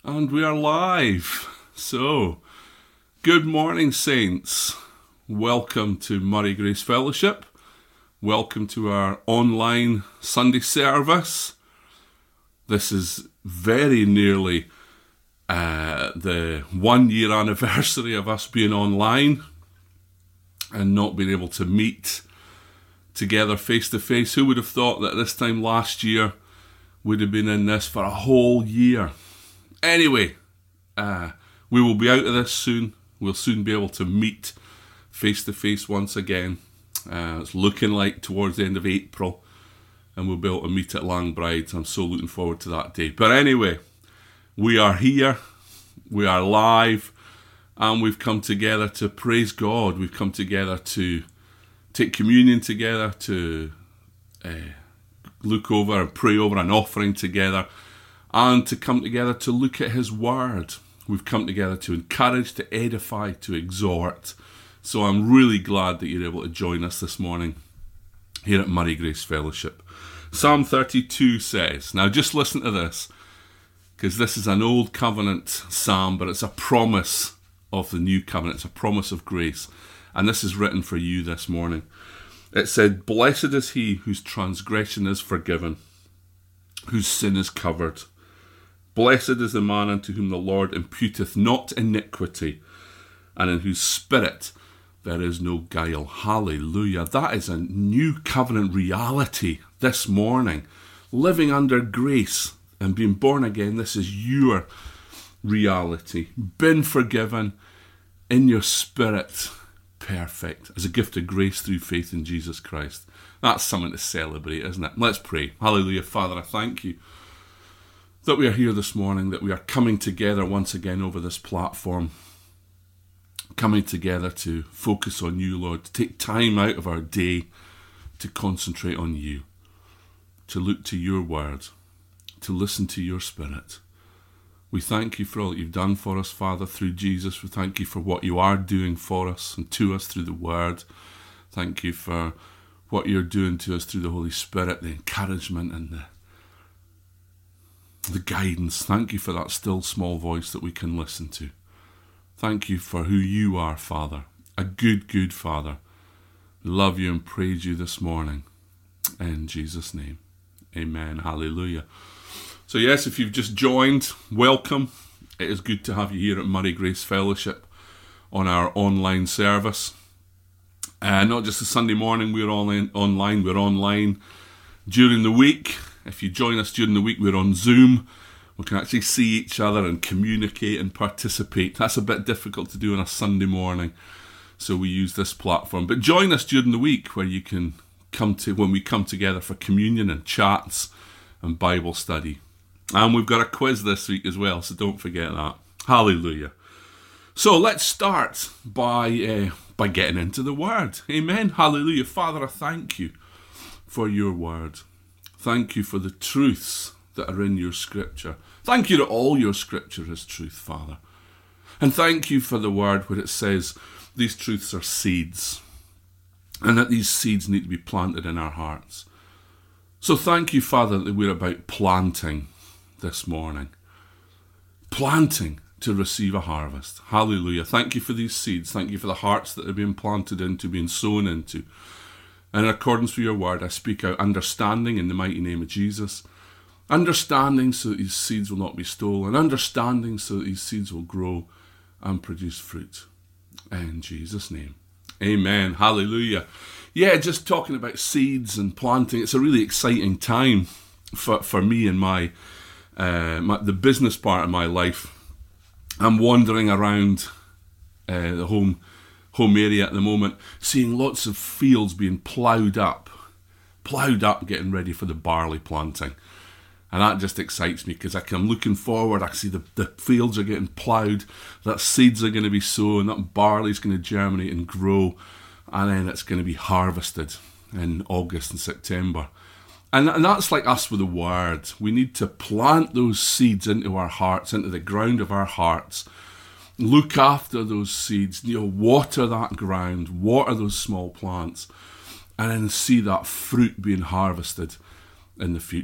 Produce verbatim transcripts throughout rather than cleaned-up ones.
And we are live. So, good morning, saints. Welcome to Murray Grace Fellowship. Welcome to our online Sunday service. This is very nearly uh, the one year anniversary of us being online and not being able to meet together face to face. Who would have thought that this time last year we'd have been in this for a whole year? Anyway, uh, we will be out of this soon. We'll soon be able to meet face-to-face once again. Uh, it's looking like towards the end of April, and we'll be able to meet at Langbride. I'm so looking forward to that day. But anyway, we are here, we are live, and we've come together to praise God. We've come together to take communion together, to uh, look over and pray over an offering together, and to come together to look at His Word. We've come together to encourage, to edify, to exhort. So I'm really glad that you're able to join us this morning here at Murray Grace Fellowship. Psalm thirty-two says, now just listen to this, because this is an old covenant psalm, but it's a promise of the new covenant. It's a promise of grace. And this is written for you this morning. It said, "Blessed is he whose transgression is forgiven, whose sin is covered. Blessed is the man unto whom the Lord imputeth not iniquity, and in whose spirit there is no guile." Hallelujah. That is a new covenant reality this morning. Living under grace and being born again, this is your reality. Been forgiven in your spirit, perfect, as a gift of grace through faith in Jesus Christ. That's something to celebrate, isn't it? Let's pray. Hallelujah. Father, I thank you that we are here this morning, that we are coming together once again over this platform, coming together to focus on you, Lord, to take time out of our day to concentrate on you, to look to your word, to listen to your spirit. We thank you for all that you've done for us, Father, through Jesus. We thank you for what you are doing for us and to us through the word. Thank you for what you're doing to us through the Holy Spirit, the encouragement and the the guidance. Thank you for that still small voice that we can listen to. Thank you for who you are, Father, a good, good Father. Love you and praise you this morning. In Jesus' name, amen. Hallelujah. So yes, if you've just joined, welcome. It is good to have you here at Murray Grace Fellowship on our online service. Uh, not just a Sunday morning, we're online, online, we're online during the week. If you join us during the week, we're on Zoom. We can actually see each other and communicate and participate. That's a bit difficult to do on a Sunday morning, so we use this platform. But join us during the week where you can come to when we come together for communion and chats and Bible study. And we've got a quiz this week as well, so don't forget that. Hallelujah. So let's start by uh, by getting into the Word. Amen. Hallelujah. Father, I thank you for your Word. Thank you for the truths that are in your scripture. Thank you that all your scripture is truth, Father. And thank you for the word where it says these truths are seeds and that these seeds need to be planted in our hearts. So thank you, Father, that we're about planting this morning. Planting to receive a harvest. Hallelujah. Thank you for these seeds. Thank you for the hearts that are being planted into, being sown into. And in accordance with your word, I speak out understanding in the mighty name of Jesus. Understanding so that these seeds will not be stolen. Understanding so that these seeds will grow and produce fruit. In Jesus' name. Amen. Hallelujah. Yeah, just talking about seeds and planting. It's a really exciting time for, for me and my, uh, my the business part of my life. I'm wandering around uh, the home home area at the moment, seeing lots of fields being ploughed up, ploughed up, getting ready for the barley planting. And that just excites me because I'm looking forward. I see the, the fields are getting ploughed, that seeds are going to be sown, that barley's going to germinate and grow, and then it's going to be harvested in August and September. And, and that's like us with the word. We need to plant those seeds into our hearts, into the ground of our hearts, look after those seeds, you know, water that ground, water those small plants, and then see that fruit being harvested in the future.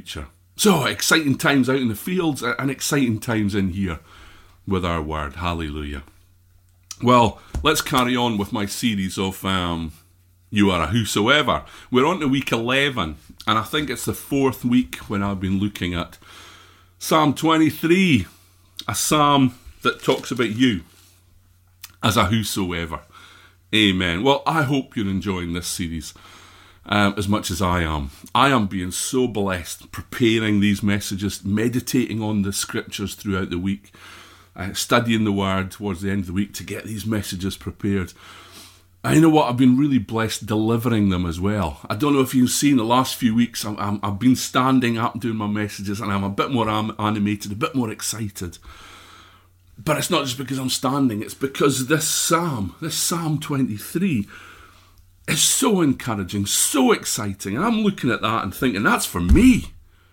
So, exciting times out in the fields and exciting times in here with our word. Hallelujah. Well, let's carry on with my series of um, You Are a Whosoever. We're on to week eleven, and I think it's the fourth week when I've been looking at Psalm twenty-three, a psalm that talks about you as a whosoever. Amen. Well, I hope you're enjoying this series um, as much as I am. I am being so blessed preparing these messages, meditating on the scriptures throughout the week, uh, studying the word towards the end of the week to get these messages prepared. And you know what? I've been really blessed delivering them as well. I don't know if you've seen the last few weeks, I'm, I'm, I've been standing up doing my messages and I'm a bit more am- animated, a bit more excited. But it's not just because I'm standing, it's because this psalm, this Psalm twenty-three, is so encouraging, so exciting. And I'm looking at that and thinking, that's for me.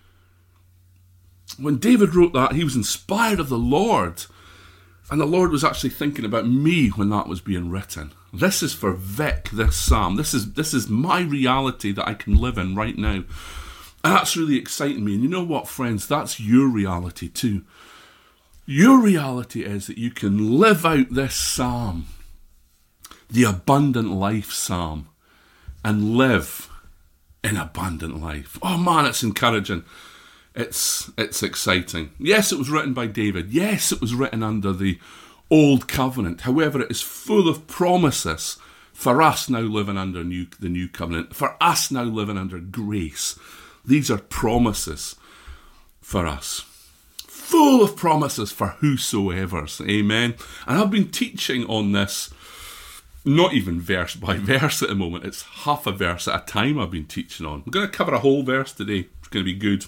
When David wrote that, he was inspired of the Lord. And the Lord was actually thinking about me when that was being written. This is for Vic, this psalm. This is, this is my reality that I can live in right now. And that's really exciting me. And you know what, friends? That's your reality too. Your reality is that you can live out this psalm, the abundant life psalm, and live in abundant life. Oh man, it's encouraging. It's it's exciting. Yes, it was written by David. Yes, it was written under the old covenant. However, it is full of promises for us now living under new, the new covenant, for us now living under grace. These are promises for us. Full of promises for whosoever's. Amen. And I've been teaching on this, not even verse by verse at the moment. It's half a verse at a time I've been teaching on. I'm going to cover a whole verse today. It's going to be good.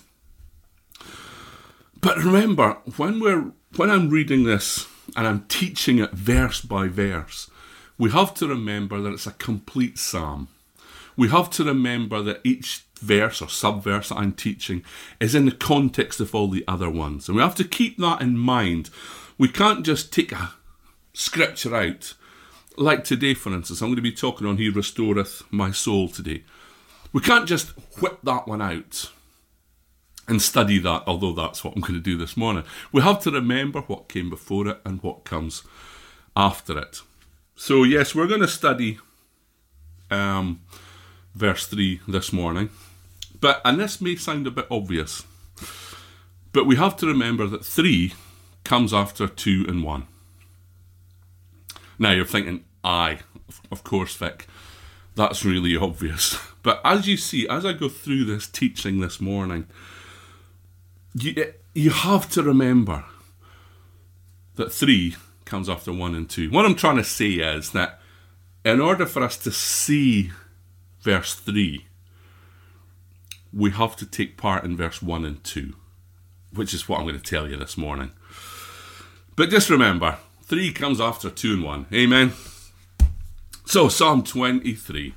But remember, when we're when I'm reading this and I'm teaching it verse by verse, we have to remember that it's a complete psalm. We have to remember that each verse or subverse that I'm teaching is in the context of all the other ones. And we have to keep that in mind. We can't just take a scripture out. Like today, for instance, I'm going to be talking on He Restoreth My Soul today. We can't just whip that one out and study that, although that's what I'm going to do this morning. We have to remember what came before it and what comes after it. So yes, we're going to study um, verse three this morning. But, and this may sound a bit obvious, but we have to remember that three comes after two and one. Now you're thinking, aye, of course, Vic, that's really obvious. But as you see, as I go through this teaching this morning, you, you have to remember that three comes after one and two. What I'm trying to say is that in order for us to see verse three, we have to take part in verse one and two, which is what I'm going to tell you this morning. But just remember, three comes after two and one. Amen? So, Psalm twenty-three.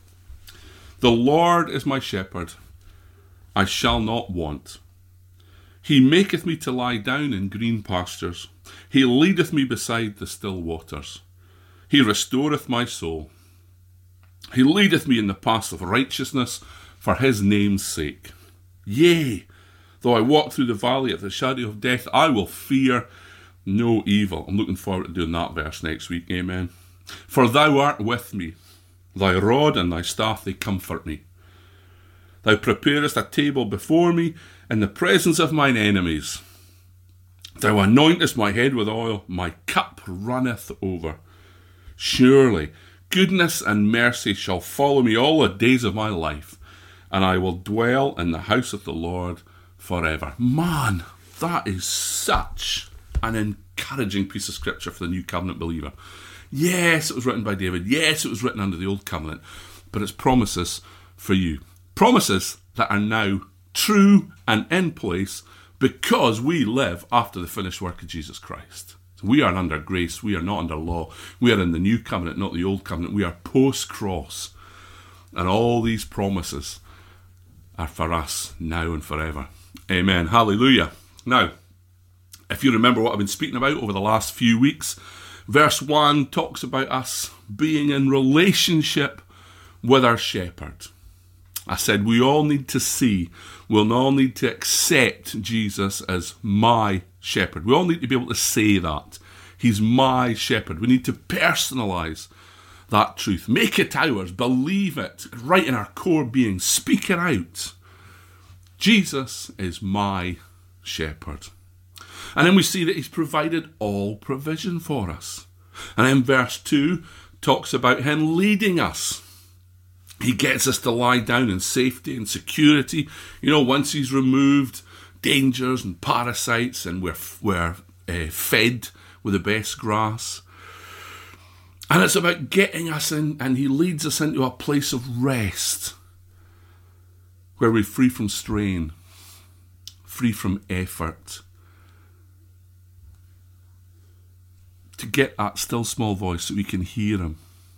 The Lord is my shepherd, I shall not want. He maketh me to lie down in green pastures. He leadeth me beside the still waters. He restoreth my soul. He leadeth me in the paths of righteousness for his name's sake. Yea, though I walk through the valley of the shadow of death, I will fear no evil. I'm looking forward to doing that verse next week. Amen. For thou art with me. Thy rod and thy staff, they comfort me. Thou preparest a table before me in the presence of mine enemies. Thou anointest my head with oil, my cup runneth over. Surely goodness and mercy shall follow me all the days of my life, and I will dwell in the house of the Lord forever. Man, that is such an encouraging piece of scripture for the new covenant believer. Yes, it was written by David. Yes, it was written under the old covenant. But it's promises for you. Promises that are now true and in place because we live after the finished work of Jesus Christ. So we are under grace. We are not under law. We are in the new covenant, not the old covenant. We are post-cross. And all these promises are for us now and forever. Amen. Hallelujah. Now, if you remember what I've been speaking about over the last few weeks, verse one talks about us being in relationship with our shepherd. I said we all need to see, we'll all need to accept Jesus as my shepherd. We all need to be able to say that. He's my shepherd. We need to personalize that truth. Make it ours. Believe it right in our core being. Speak it out. Jesus is my shepherd. And then we see that he's provided all provision for us. And then verse two talks about him leading us. He gets us to lie down in safety and security. You know, once he's removed dangers and parasites and we're, we're uh, fed with the best grass. And it's about getting us in, and he leads us into a place of rest where we're free from strain, free from effort. To get that still small voice so we can hear him.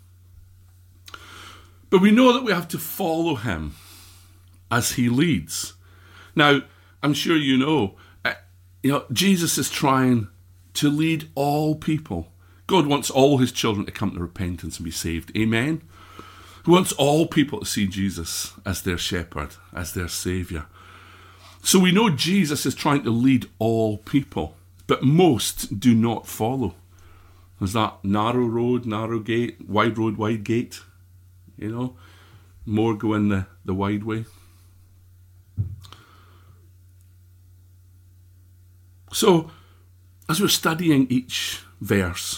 But we know that we have to follow him as he leads. Now, I'm sure you know, uh, you know, Jesus is trying to lead all people. God wants all his children to come to repentance and be saved. Amen? He wants all people to see Jesus as their shepherd, as their saviour. So we know Jesus is trying to lead all people, but most do not follow. There's that narrow road, narrow gate, wide road, wide gate. You know, more go in the, the wide way. So, as we're studying each verse,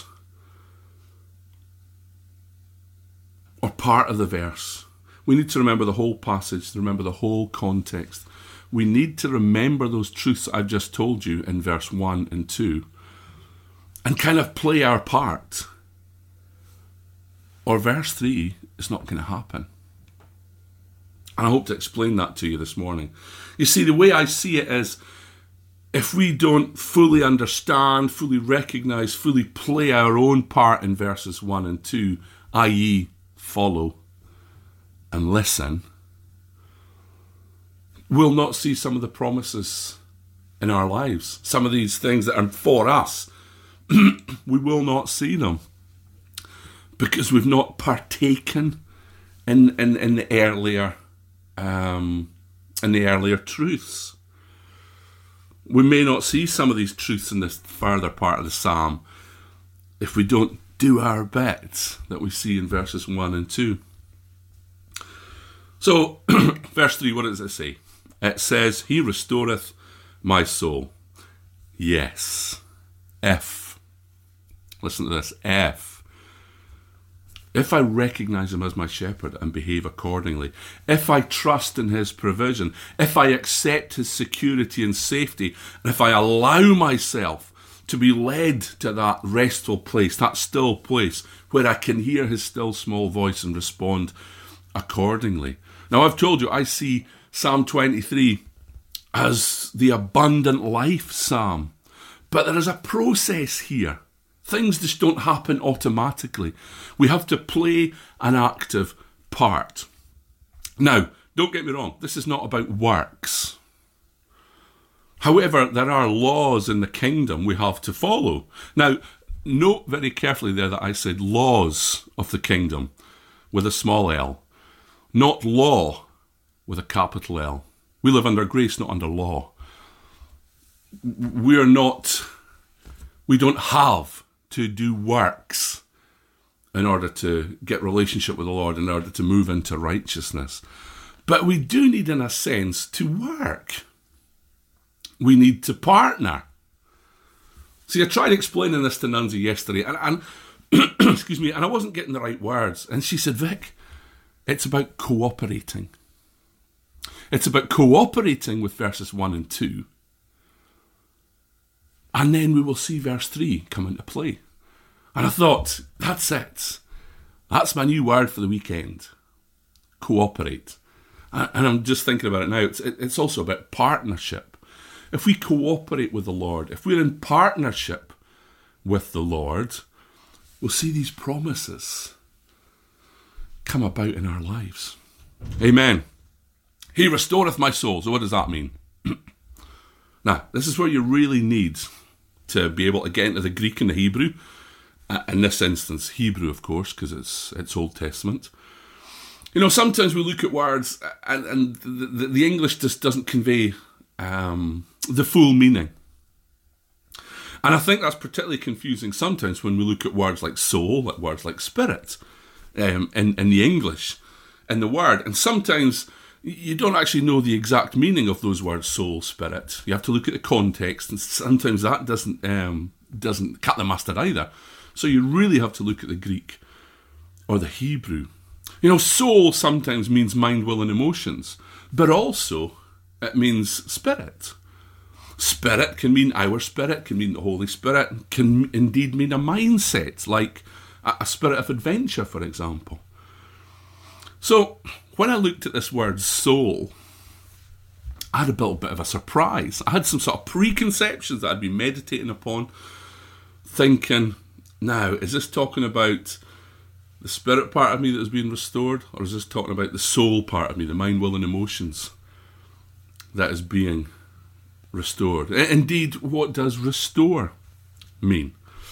or part of the verse, we need to remember the whole passage, to remember the whole context. We need to remember those truths I've just told you in verse one and two, and kind of play our part. Or verse three is not going to happen. And I hope to explain that to you this morning. You see, the way I see it is, if we don't fully understand, fully recognize, fully play our own part in verses one and two, that is follow and listen, we'll not see some of the promises in our lives. Some of these things that are for us, we will not see them because we've not partaken in, in, in the earlier um, in the earlier truths. We may not see some of these truths in this further part of the psalm if we don't do our bit that we see in verses one and two. So, verse three, what does it say? It says, He restoreth my soul. Yes. If. Listen to this. If. If I recognize him as my shepherd and behave accordingly, if I trust in his provision, if I accept his security and safety, and if I allow myself to be led to that restful place, that still place, where I can hear his still small voice and respond accordingly. Now, I've told you, I see Psalm twenty-three as the abundant life psalm, but there is a process here. Things just don't happen automatically. We have to play an active part. Now, don't get me wrong, this is not about works. However, there are laws in the kingdom we have to follow. Now, note very carefully there that I said laws of the kingdom with a small l, not law with a capital L. We live under grace, not under law. We're not, we don't have to do works in order to get relationship with the Lord, in order to move into righteousness. But we do need, in a sense, to work. We need to partner. See, I tried explaining this to Nunzi yesterday, and, and excuse me, and I wasn't getting the right words. And she said, Vic, it's about cooperating. It's about cooperating with verses one and two. And then we will see verse three come into play. And I thought, that's it. That's my new word for the weekend. Cooperate. And I'm just thinking about it now. It's, it's also about partnership. If we cooperate with the Lord, if we're in partnership with the Lord, we'll see these promises come about in our lives. Amen. He restoreth my soul. So what does that mean? Now, this is where you really need to be able to get into the Greek and the Hebrew. Uh, in this instance, Hebrew, of course, because it's it's Old Testament. You know, sometimes we look at words and, and the, the, the English just doesn't convey um, the full meaning. And I think that's particularly confusing sometimes when we look at words like soul, like words like spirit, um, in, in the English, in the word. And sometimes you don't actually know the exact meaning of those words, soul, spirit. You have to look at the context, and sometimes that doesn't um, doesn't cut the mustard either. So you really have to look at the Greek or the Hebrew. You know, soul sometimes means mind, will, and emotions, but also it means spirit. Spirit can mean our spirit, can mean the Holy Spirit, can indeed mean a mindset, like a spirit of adventure, for example. So when I looked at this word soul, I had a little bit of a surprise. I had some sort of preconceptions that I'd been meditating upon, thinking, now, is this talking about the spirit part of me that is being restored, or is this talking about the soul part of me, the mind, will, and emotions that is being restored? Indeed, what does restore mean?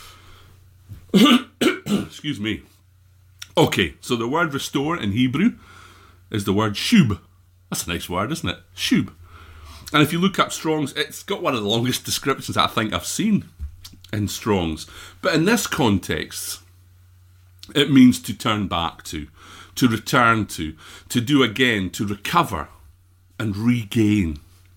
Excuse me. Okay, so the word restore in Hebrew is the word shub. That's a nice word, isn't it? Shub. And if you look up Strong's, it's got one of the longest descriptions I think I've seen in Strong's. But in this context, it means to turn back to, to return to, to do again, to recover and regain.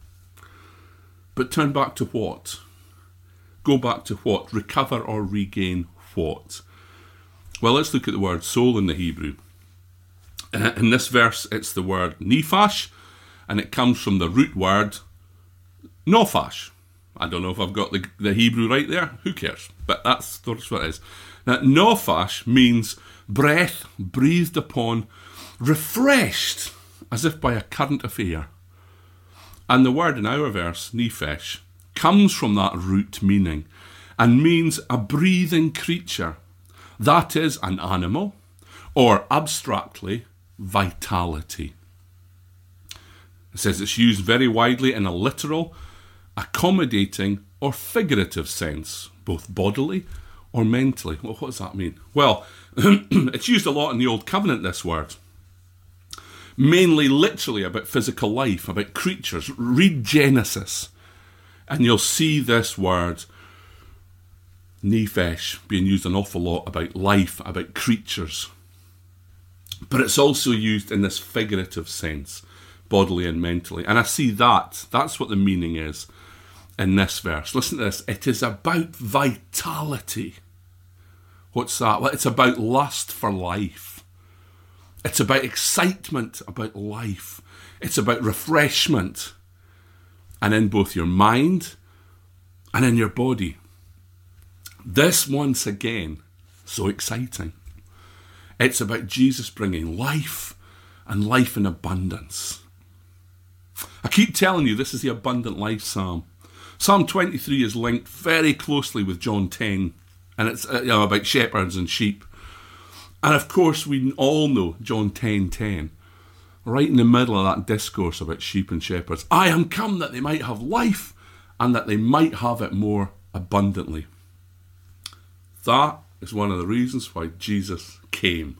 But turn back to what? Go back to what? Recover or regain what? Well, let's look at the word soul in the Hebrew. Uh, in this verse, it's the word nephash, and it comes from the root word nophash. I don't know if I've got the, the Hebrew right there. Who cares? But that's, that's what it is. Now, nophash means breath breathed upon, refreshed, as if by a current of air. And the word in our verse, nephesh, comes from that root meaning and means a breathing creature. That is an animal, or abstractly, vitality. It says it's used very widely in a literal, accommodating, or figurative sense, both bodily or mentally. Well, what does that mean? Well, it's used a lot in the Old Covenant, this word. Mainly literally about physical life, about creatures. Read Genesis, and you'll see this word, nephesh, being used an awful lot about life, about creatures. But it's also used in this figurative sense, bodily and mentally. And I see that. That's what the meaning is in this verse. Listen to this. It is about vitality. What's that? Well, it's about lust for life. It's about excitement about life. It's about refreshment. And in both your mind and in your body. This, once again, so exciting. It's about Jesus bringing life and life in abundance. I keep telling you, this is the abundant life psalm. Psalm twenty-three is linked very closely with John ten, and it's uh, you know, about shepherds and sheep. And of course, we all know John ten ten, right in the middle of that discourse about sheep and shepherds. I am come that they might have life, and that they might have it more abundantly. That is one of the reasons why Jesus came,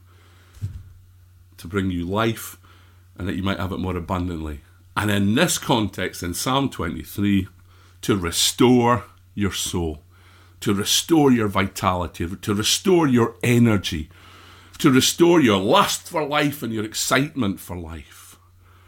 to bring you life and that you might have it more abundantly. And in this context, in Psalm twenty-three, to restore your soul, to restore your vitality, to restore your energy, to restore your lust for life and your excitement for life.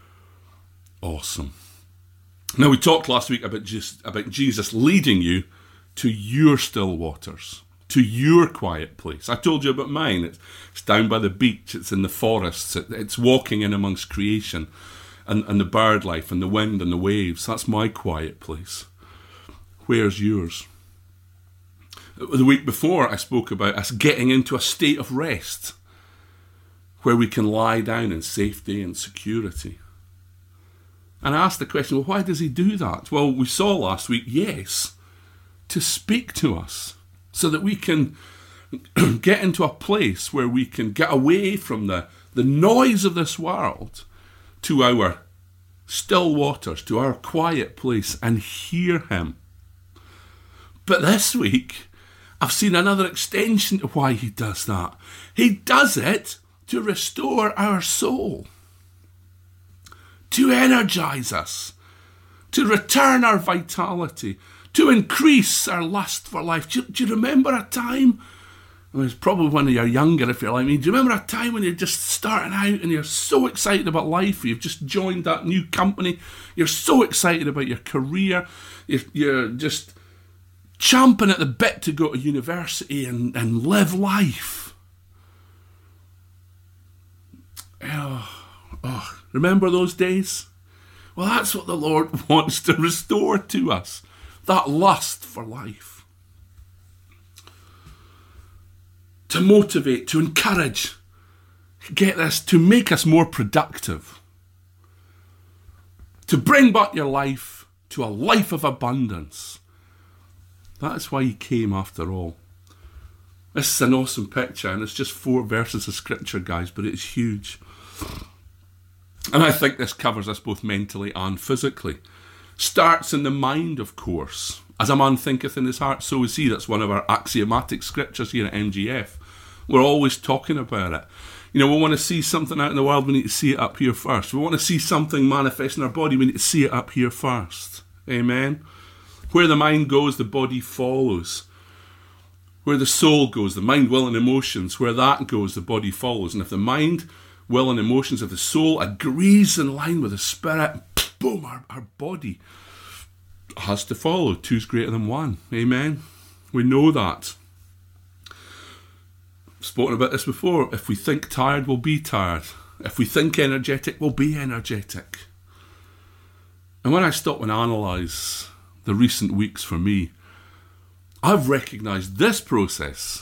Awesome. Now, we talked last week about just about Jesus leading you to your still waters, to your quiet place. I told you about mine. It's, it's down by the beach. It's in the forests. It, it's walking in amongst creation and, and the bird life and the wind and the waves. That's my quiet place. Where's yours? The week before, I spoke about us getting into a state of rest where we can lie down in safety and security. And I asked the question, well, why does he do that? Well, we saw last week, yes, to speak to us, so that we can get into a place where we can get away from the, the noise of this world to our still waters, to our quiet place, and hear him. But this week, I've seen another extension to why he does that. He does it to restore our soul, to energize us, to return our vitality, to increase our lust for life. Do you, do you remember a time? I mean, it's probably when you're younger, if you're like me. Do you remember a time when you're just starting out and you're so excited about life? You've just joined that new company. You're so excited about your career. You're, you're just champing at the bit to go to university and, and live life. Oh, oh, remember those days? Well, that's what the Lord wants to restore to us. That lust for life. To motivate, to encourage. Get this, to make us more productive. To bring back your life to a life of abundance. That's why he came after all. This is an awesome picture, and it's just four verses of scripture, guys, but it's huge. And I think this covers us both mentally and physically. Starts in the mind, of course. As a man thinketh in his heart, so is he. That's one of our axiomatic scriptures here at M G F. We're always talking about it. You know, we want to see something out in the world, we need to see it up here first. We want to see something manifest in our body, we need to see it up here first. Amen? Where the mind goes, the body follows. Where the soul goes, the mind, will, and emotions, where that goes, the body follows. And if the mind, will, and emotions of the soul agrees in line with the spirit, boom, our, our body has to follow. Two's greater than one. Amen? We know that. I've spoken about this before. If we think tired, we'll be tired. If we think energetic, we'll be energetic. And when I stop and analyse the recent weeks for me, I've recognised this process.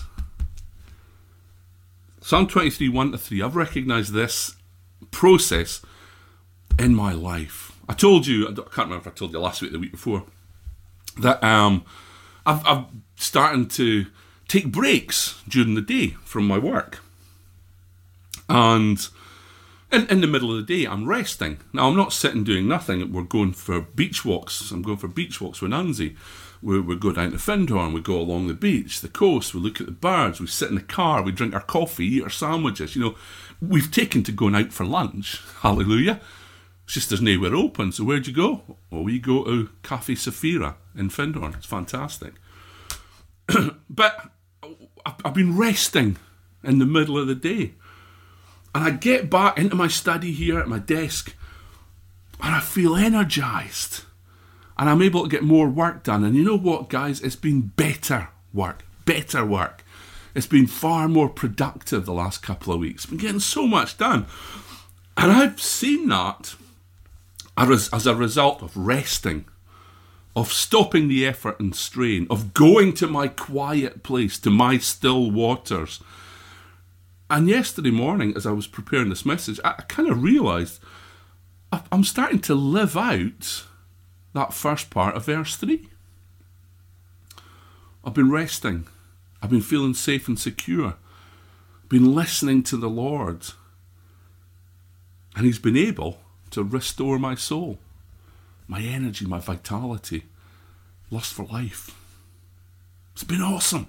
Psalm twenty-three, one to three, I've recognised this process in my life. I told you, I can't remember if I told you last week or the week before, that um, I've, I've started to take breaks during the day from my work. And in, in the middle of the day, I'm resting. Now, I'm not sitting doing nothing. We're going for beach walks. I'm going for beach walks with Nancy. We, we go down to Findhorn. We go along the beach, the coast. We look at the birds. We sit in the car. We drink our coffee, eat our sandwiches. You know, we've taken to going out for lunch. Hallelujah. It's just there's nowhere open. So where'd you go? Well, we go to Cafe Saphira in Findhorn. It's fantastic. But I've been resting in the middle of the day. And I get back into my study here at my desk and I feel energised. And I'm able to get more work done. And you know what, guys? It's been better work. Better work. It's been far more productive the last couple of weeks. I've been getting so much done. And I've seen that as a result of resting, of stopping the effort and strain, of going to my quiet place, to my still waters. And yesterday morning, as I was preparing this message, I kind of realised I'm starting to live out that first part of verse three. I've been resting. I've been feeling safe and secure. I've been listening to the Lord. And he's been able to restore my soul, my energy, my vitality, lust for life. It's been awesome.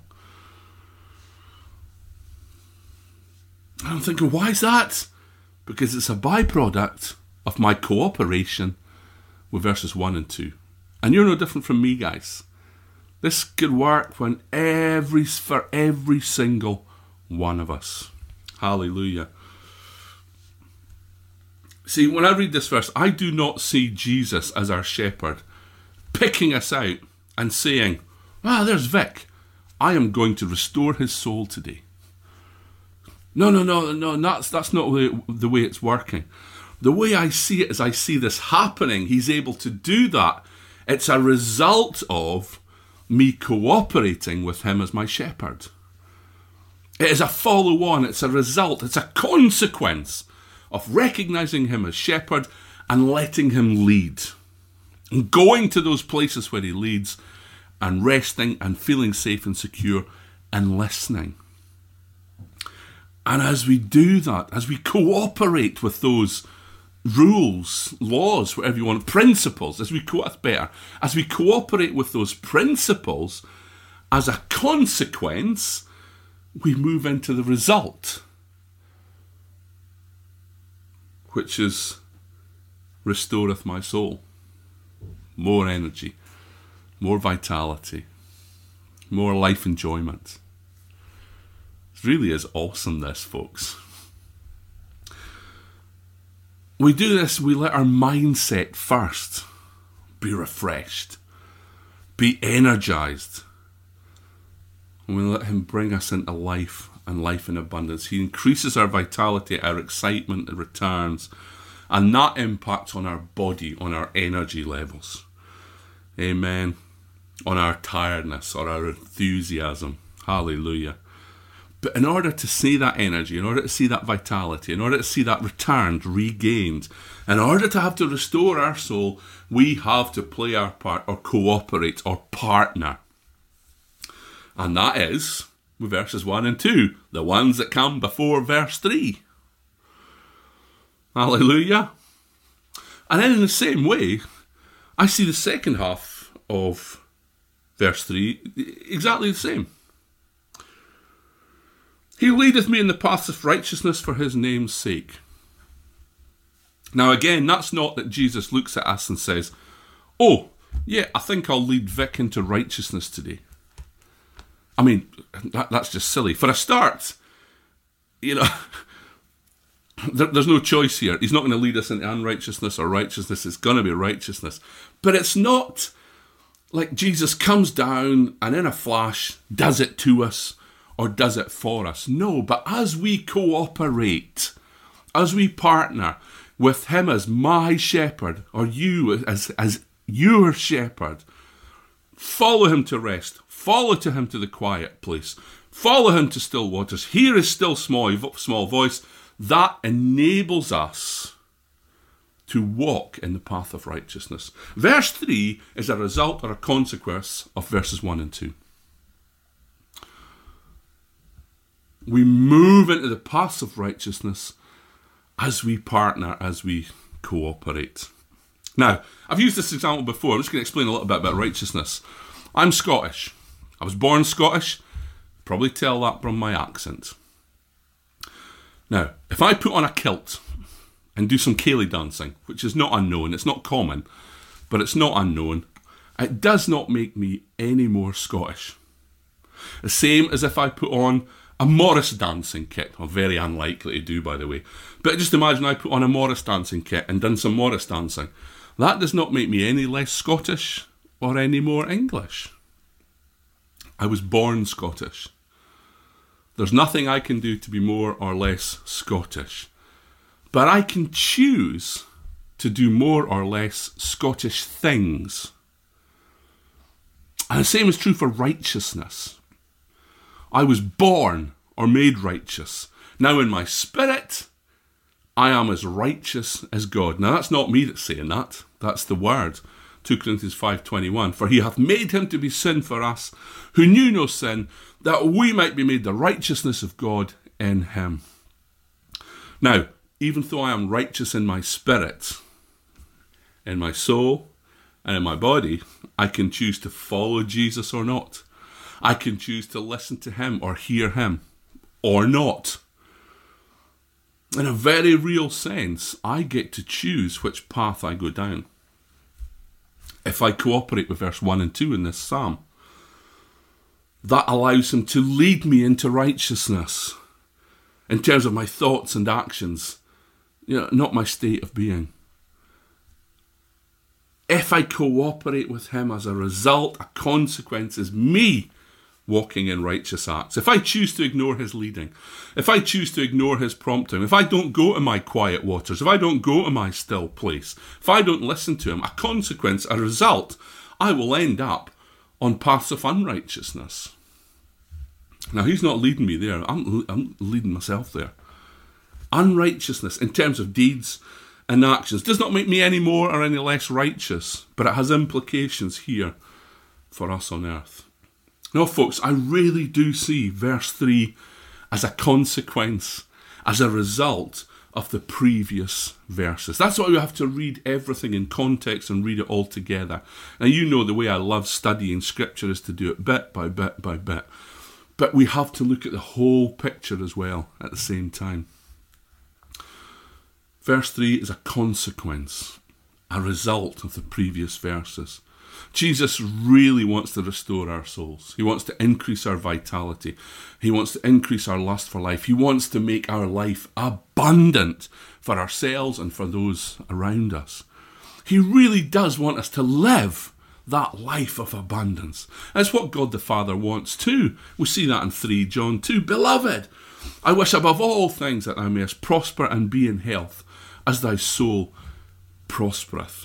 And I'm thinking, why is that? Because it's a byproduct of my cooperation with verses one and two. And you're no different from me, guys. This could work when every for every single one of us. Hallelujah. See, when I read this verse, I do not see Jesus as our shepherd, picking us out and saying, ah, there's Vic. I am going to restore his soul today. No, no, no, no, that's, that's not the, the way it's working. The way I see it is I see this happening. He's able to do that. It's a result of me cooperating with him as my shepherd. It is a follow-on. It's a result. It's a consequence of recognising him as shepherd and letting him lead. And going to those places where he leads and resting and feeling safe and secure and listening. And as we do that, as we cooperate with those rules, laws, whatever you want, principles, as we co- that's better, as we cooperate with those principles, as a consequence, we move into the result. which is restoreth my soul. More energy, more vitality, more life enjoyment. It really is awesome, this, folks. We do this, we let our mindset first be refreshed, be energized. And we let him bring us into life and life in abundance. He increases our vitality, our excitement returns, and that impacts on our body, on our energy levels. Amen. On our tiredness or our enthusiasm. Hallelujah. But in order to see that energy, in order to see that vitality, in order to see that returned, regained, in order to have to restore our soul, we have to play our part or cooperate or partner. And that is with verses one and two, the ones that come before verse three. Hallelujah. And then in the same way, I see the second half of verse three exactly the same. He leadeth me in the paths of righteousness for his name's sake. Now again, that's not that Jesus looks at us and says, oh, yeah, I think I'll lead Vic into righteousness today. I mean, that, that's just silly. For a start, you know, there, there's no choice here. He's not going to lead us into unrighteousness or righteousness. It's going to be righteousness. But it's not like Jesus comes down and in a flash does it to us or does it for us. No, but as we cooperate, as we partner with him as my shepherd, or you as, as your shepherd, follow him to rest, follow to him to the quiet place, follow him to still waters, hear his still small, small voice, that enables us to walk in the path of righteousness. Verse three is a result or a consequence of verses one and two. We move into the paths of righteousness as we partner, as we cooperate. Now, I've used this example before. I'm just going to explain a little bit about righteousness. I'm Scottish. I was born Scottish. Probably tell that from my accent. Now, if I put on a kilt and do some ceilidh dancing, which is not unknown, it's not common, but it's not unknown, it does not make me any more Scottish. The same as if I put on a Morris dancing kit. I'm very unlikely to do, by the way. But just imagine I put on a Morris dancing kit and done some Morris dancing. That does not make me any less Scottish or any more English. I was born Scottish. There's nothing I can do to be more or less Scottish. But I can choose to do more or less Scottish things. And the same is true for righteousness. I was born or made righteous. Now in my spirit, I am as righteous as God. Now that's not me that's saying that. That's the word. Second Corinthians five twenty-one. For he hath made him to be sin for us, who knew no sin, that we might be made the righteousness of God in him. Now, even though I am righteous in my spirit, in my soul, and in my body, I can choose to follow Jesus or not. I can choose to listen to him or hear him or not. In a very real sense, I get to choose which path I go down. If I cooperate with verse one and two in this psalm, that allows him to lead me into righteousness in terms of my thoughts and actions, you know, not my state of being. If I cooperate with him as a result, a consequence is me walking in righteous acts. If I choose to ignore his leading, if I choose to ignore his prompting, if I don't go to my quiet waters, if I don't go to my still place, if I don't listen to him, a consequence, a result, I will end up on paths of unrighteousness. Now, he's not leading me there. I'm, I'm leading myself there. Unrighteousness in terms of deeds and actions does not make me any more or any less righteous, but it has implications here for us on earth. No, folks, I really do see verse three as a consequence, as a result of the previous verses. That's why we have to read everything in context and read it all together. Now, you know the way I love studying scripture is to do it bit by bit by bit. But we have to look at the whole picture as well at the same time. Verse three is a consequence, a result of the previous verses. Jesus really wants to restore our souls. He wants to increase our vitality. He wants to increase our lust for life. He wants to make our life abundant for ourselves and for those around us. He really does want us to live that life of abundance. That's what God the Father wants too. We see that in three John two. Beloved, I wish above all things that thou mayest prosper and be in health, as thy soul prospereth.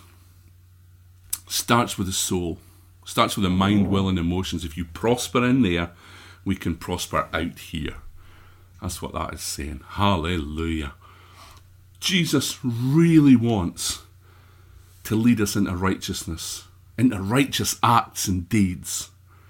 Starts with the soul. Starts with the mind, will and emotions. If you prosper in there, we can prosper out here. That's what that is saying. Hallelujah. Jesus really wants to lead us into righteousness, into righteous acts and deeds.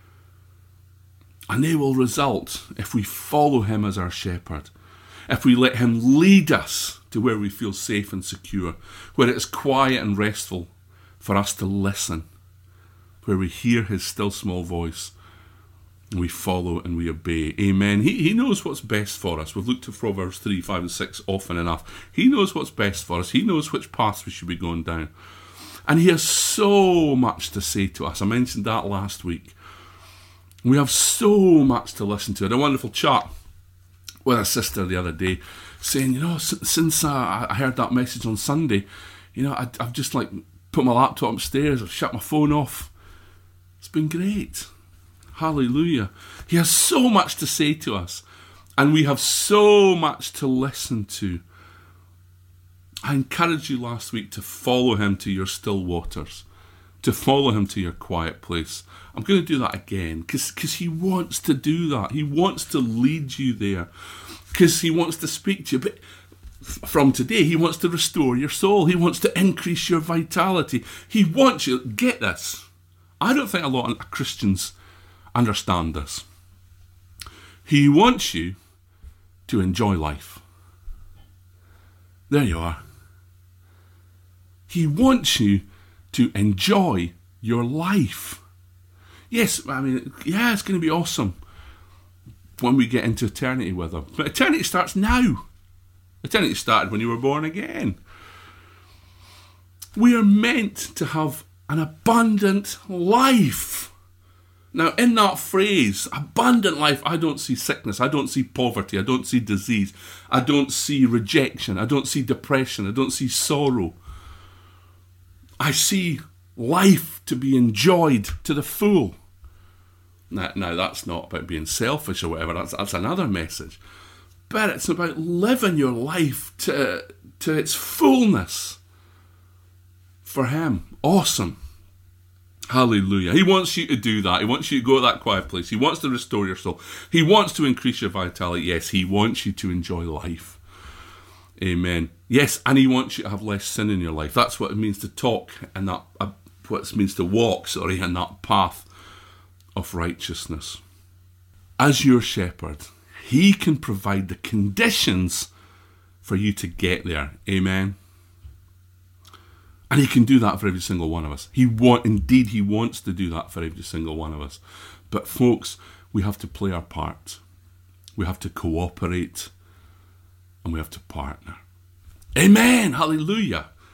And they will result if we follow him as our shepherd, if we let him lead us to where we feel safe and secure, where it is quiet and restful for us to listen, where we hear his still small voice, and we follow and we obey. Amen. He, he knows what's best for us. We've looked at Proverbs three, five and six often enough. He knows what's best for us. He knows which paths we should be going down. And he has so much to say to us. I mentioned that last week. We have so much to listen to. I had a wonderful chat with a sister the other day saying, you know, since, since uh, I heard that message on Sunday, you know, I, I've just like put my laptop upstairs, I've shut my phone off. It's been great. Hallelujah. He has so much to say to us, and we have so much to listen to. I encouraged you last week to follow him to your still waters, to follow him to your quiet place. I'm going to do that again because because he wants to do that. He wants to lead you there because he wants to speak to you. But from today, he wants to restore your soul. He wants to increase your vitality. He wants you, get this. I don't think a lot of Christians understand this. He wants you to enjoy life. There you are. He wants you to enjoy your life. Yes, I mean, yeah, it's going to be awesome when we get into eternity with him. But eternity starts now. Eternity started when you were born again. We are meant to have an abundant life. Now, in that phrase, abundant life, I don't see sickness, I don't see poverty, I don't see disease, I don't see rejection, I don't see depression, I don't see sorrow. I see life to be enjoyed to the full. Now, now that's not about being selfish or whatever, that's, that's another message. But it's about living your life to, to its fullness for him. Awesome. Hallelujah. He wants you to do that. He wants you to go to that quiet place. He wants to restore your soul. He wants to increase your vitality. Yes, he wants you to enjoy life. Amen. Yes, and he wants you to have less sin in your life. That's what it means to talk and that uh, what it means to walk, sorry, in that path of righteousness. As your shepherd, he can provide the conditions for you to get there. Amen. And he can do that for every single one of us. He want, indeed, he wants to do that for every single one of us. But folks, we have to play our part. We have to cooperate. And we have to partner. Amen. Hallelujah.